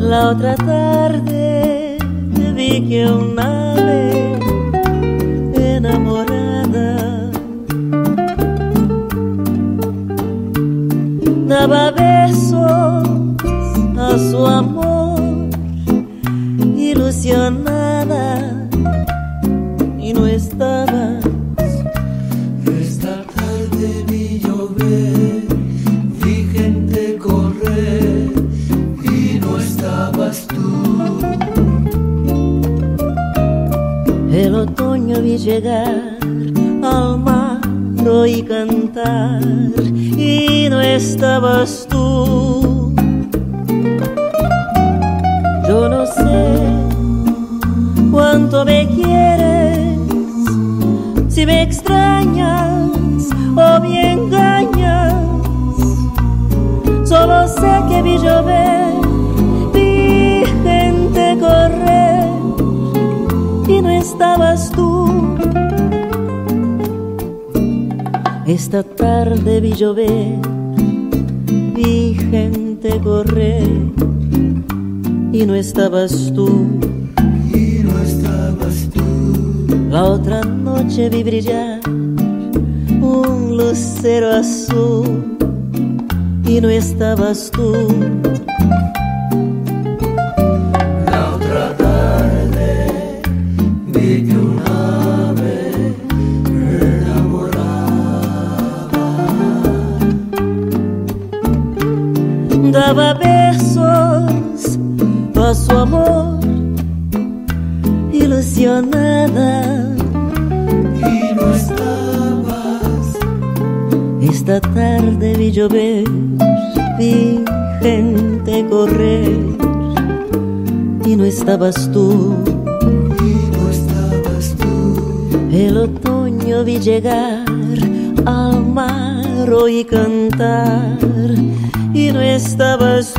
La otra tarde vi que un ave enamorada daba besos a su amor, ilusionada, y no estabas. Esta tarde vi llover, vi gente correr y no estabas tú. El otoño vi llegar al mar, oí cantar y no estabas tú. Yo no sé cuánto me quieres, si me extrañas o me engañas. Solo sé que vi llover, vi gente correr y no estabas tú. Esta tarde vi llover, vi gente correr y no estabas tú. Y no estabas tú. La otra noche vi brillar un lucero azul y no estabas tú. La otra tarde vi que un ave enamorada Daba besos a su amor, ilusionada, y no estabas. Esta tarde vi llover, vi gente correr y no estabas tú. Y no estabas tú. El otoño vi llegar al mar, oí cantar y no estabas